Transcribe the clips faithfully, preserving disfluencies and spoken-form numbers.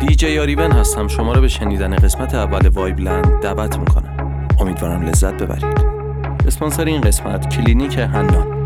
دیجی آریون هستم. شما رو به شنیدن قسمت اول وایبلند دعوت میکنم. امیدوارم لذت ببرید. اسپانسر این قسمت کلینیک حنان.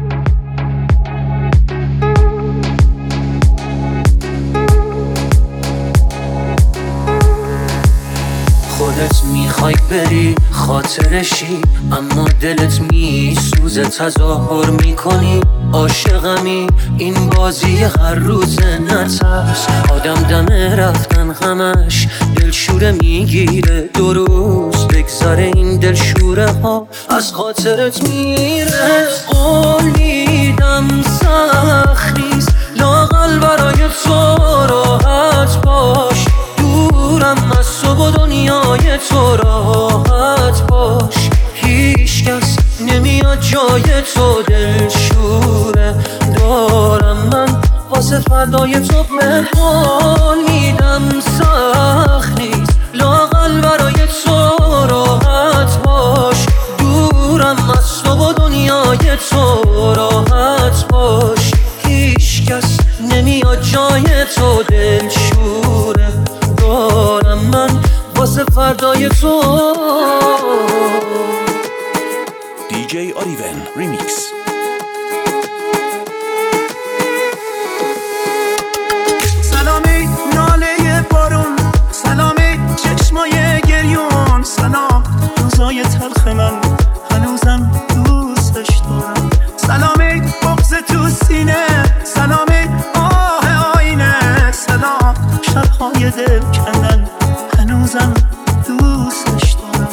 خودت میخوای بری خاطرشی، اما دلت میسوزه تظاهر میکنی عاشقمی. این بازی هر روز نترس، آدم دمه رفتن همش دلشوره میگیره. دو روز بگذره این دلشوره ها از خاطرت میره. قول میدم سخت نیست لااقل برای تو راحت باش، دورم از تو و دنیای تو راحت باش. هیچ کس نمیاد جای تو دلشوره دارم من واسه فردای تو. مهمان میدم سخت نیست لااقل برای تو راحت باش، دورم از تو و دنیای تو راحت باش. هیچ کس نمیاد جای تو دلشوره دارم من واسه فردای تو. دیجی آریون ریمیکس. سلامی ناله بارون، سلامی چشمای گریون، سلام روزای تلخ من هنوزم دوستش دارم. سلامی بغض تو سینه، سلامی آه آینه، سلام شبهای دل کندن هنوزم دوستش دارم.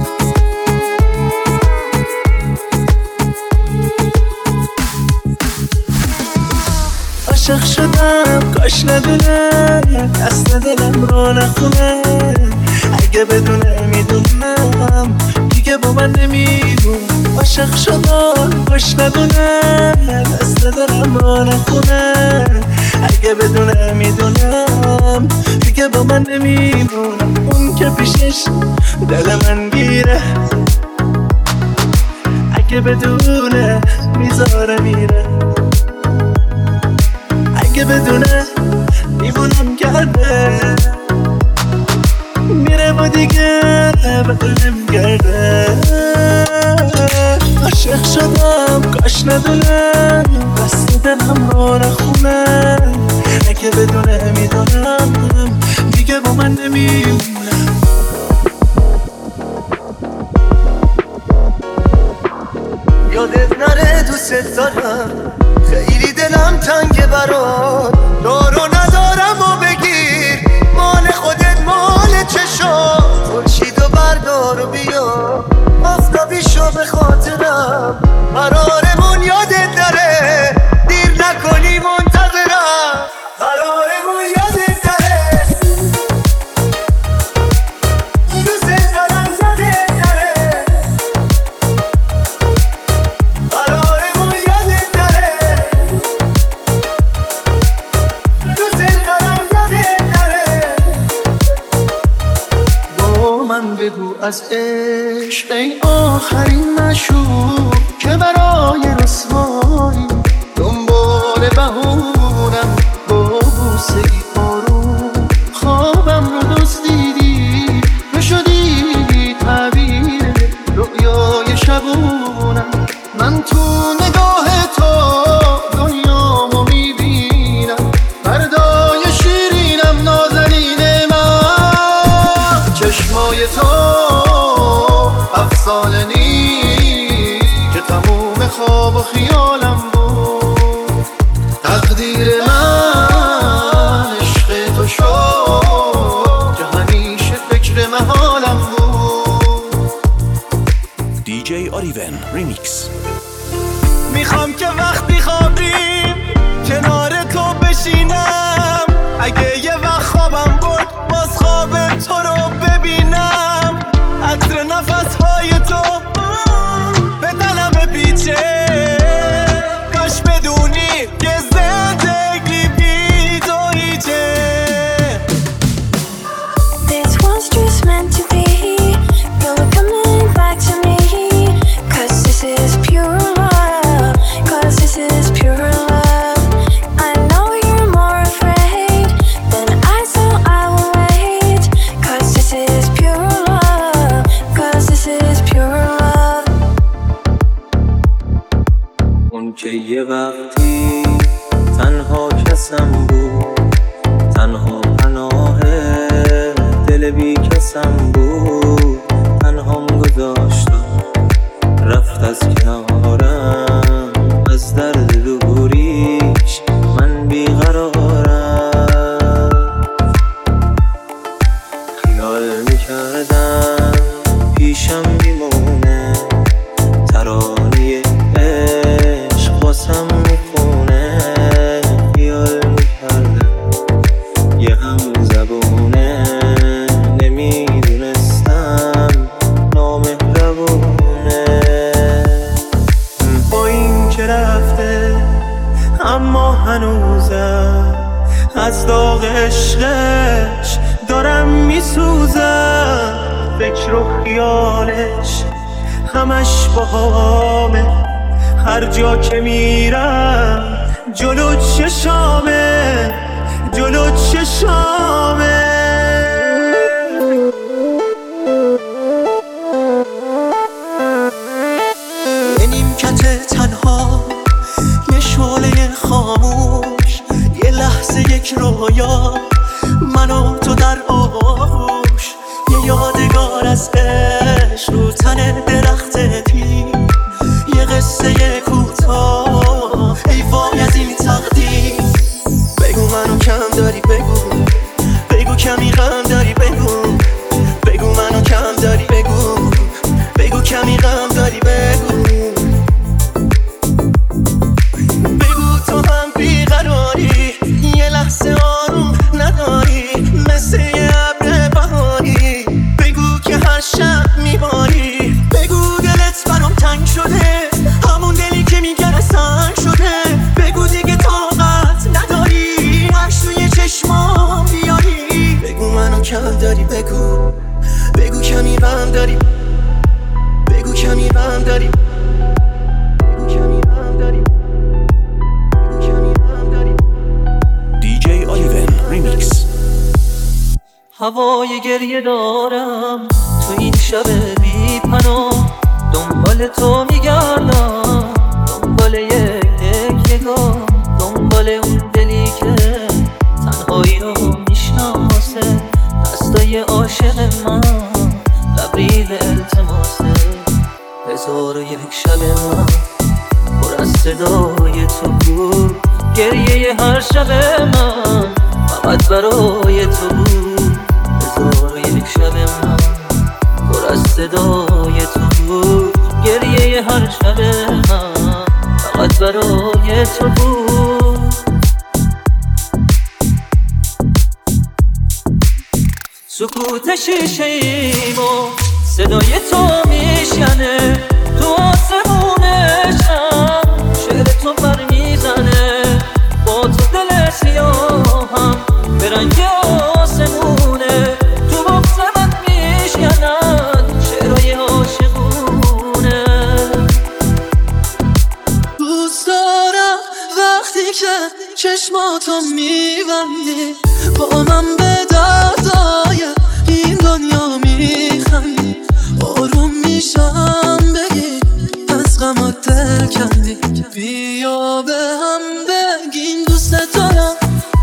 عاشق شدم کاش ندونه دست دلم رو نخونه، اگه بدونه میدونم دیگه با من نمیمون. عاشق شدم کاش ندونه دست دلم رو نخونه، اگه بدونه میدونم دیگه با من نمیمونم. اون که پیشش دل من گیره، اگه بدونه میذاره میره، اگه بدونه میمونم کرده میره و دیگه بدونم گرده. عاشق شدم کاش ندونه دست دلم رو نخونه، اگه بدونه میدونم دیگه با من نمیمونه. یادت نره دوست دارم، خیلی دلم تنگه برات، دارو ندارم و بگیر مال خودت مال چشم. خورشیدو بردار و بیا آفتابی شو به خاطرم، قرارمون یادت نره دیر نکنی منتظرم، قرارمون یادت نره دوست دارم یادت نره، قرارمون یادت نره دوست دارم یادت نره. با من بگو از عشق ای آخرین مشوق که برای رسوایی دنبال بهونم با بوسه ای آروم. خوابم رو دزدیدی تو شدی تعبیر رؤیای شبونم. من تو نگاه تو دنیامو میبینم، فردای شیرینم نازنین من. چشمای تو افسانه نیست که تموم خواب و خیالم بود، تقدیر من عشق تو شد که همیشه فکر محالم بود. دیجی آریون ریمیکس. میخوام که وقتی خوابیم کنار تو بشینم، اگه یه وقت خوابم برد باز خواب تو رو ببینم. عطر نفسهای تو به دلم بپیچه، کاش بدونی که زندگی بی تو هیچه. This was just meant to be, you're coming back to me, 'cause this is pure از داغ عشقش دارم میسوزم، فکر و خیالش همش باهامه، هر جا که میرم جلو چشامه، جلو چشامه. یه نیمکت تنها، یه شعله خاموش، یه لحظه یک رویا، من و تو در آغوش، یه یادگار از عشق رو تن درخت پیر، یه قصه کوتاه، ای وای از این تقدیر. بگو منو کم داری، بگو بگو کمی غم داری، بگو بگو منو کم داری، بگو بگو کمی غم داری، بگو بگو تو هم بیقراری، یه لحظه آروم نداری، مثل یه ابر بهاری، بگو که هر شب میباری، بگو دلت برام تنگ شده، همون دلی که میگره سنگ شده، بگو دیگه طاقت نداری عکس توی چشمام بیاری، بگو منو کم داری، بگو بگو کمی غم داری، بگو کمی غم داری، بگو کمی غم داری، بگو کمی غم داری. دی جی آلیون ریمیکس. هوای گریه دارم تو این شب بی پناه، دنبال تو میگردم، دنبال یک نگاه، دنبال اون دلی که تنهایی رو میشناسه، دستای عاشق من لبریز التماسه. هزار و یک شب من پر از صدای تو بود، گریه هر شب من فقط برای تو بود. هزار و یک شب من پر از صدای تو بود، گریه هر شب من فقط برای تو بود. سکوت شیشه ایمو صدای تو میشنه، تو آسمونشم شعر تو پر میزنه، با تو دل سیاهم به رنگ آسمونه، تو بغض من میشکنن شعرهای عاشقونه. دوست دارم وقتی که چشماتو میبندی، با من به دردای این دنیا میخندی، آروم میشم بگی از غمات دل کندی، بیا به هم بگیم دوست دارم،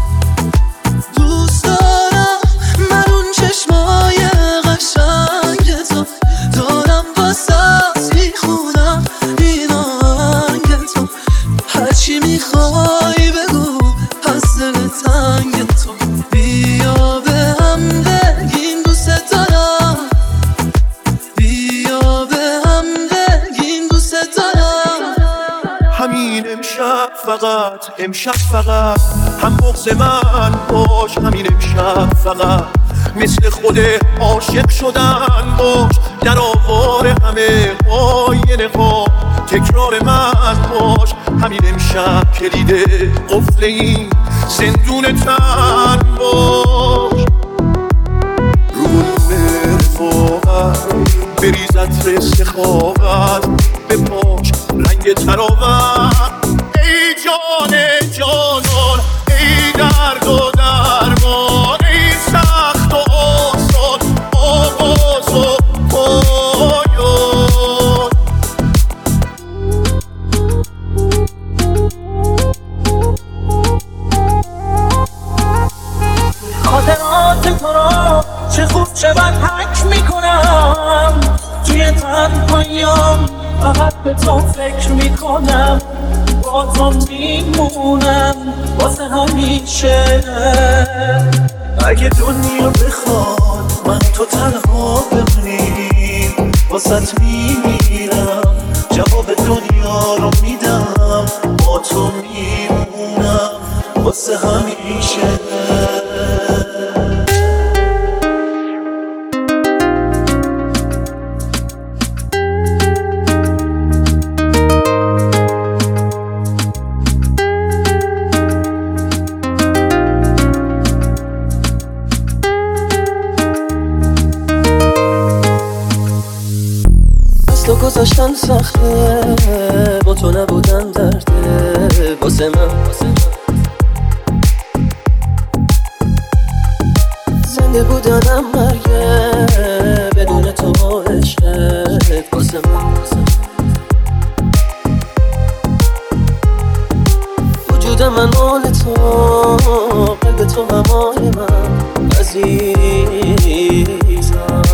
دوست دارم من اون چشمای قشنگ تو دارم، واسه میخونم این آهنگ تو، هرچی میخوای بگو از دل تنگ تو، بیا به هم بگیم دوست دارم، بیا به هم بگیم دوست دارم. همین امشب فقط، امشب فقط هم بغض من باش، همین امشب فقط مثل خود عاشق شدن باش، در آوار همه آینه ها تکرار من باش، همین امشب کلید قفل این زندون تن باش. روی رفاقت بریز عطر سخاوت، به پاش رنگ تراوت، ای جان جانان، ای درد و درمان، ای سخت و آسان، آغاز و پایان. خاطرات تو را چه خوب چه بد حک میکنم، توی تنهاییام فقط به تو فکر میکنم، با تو میمونم واسه همیشه. اگه دنیا بخواد من تو تنها بمونیم، واسه میمیرم، جواب دنیا رو میدم، با تو میمونم واسه همیشه. داشتن سخته، با تو نبودن درده واسه من. زنده بودنم مرگه بدون تو با عشقت واسه من. وجود من مال تو، قلب تو هم مال من عزیزم.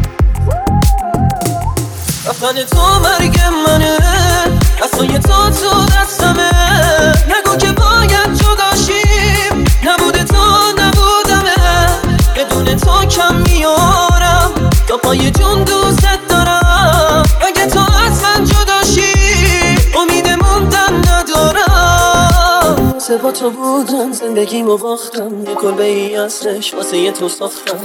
رفتن تو مرگ منه، دستای تو تو دستمه. نگو که باید جداشیم، نبوده تو نبودمه. بدون تو کم میارم، تا پای جون دوست دارم. اگه تو از من جداشی، امید موندن ندارم. سه با تو بودم زندگیمو باختم، یه کلبه ای ازش واسه یه تو ساختم.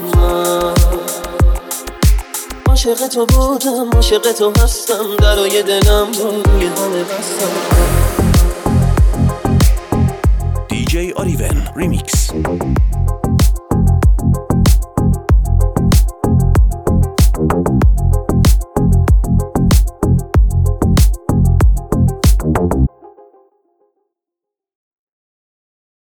عاشق تو بودم، عاشق تو هستم، درای دلم رو روی همه بستم. دی جی آریون ریمیکس.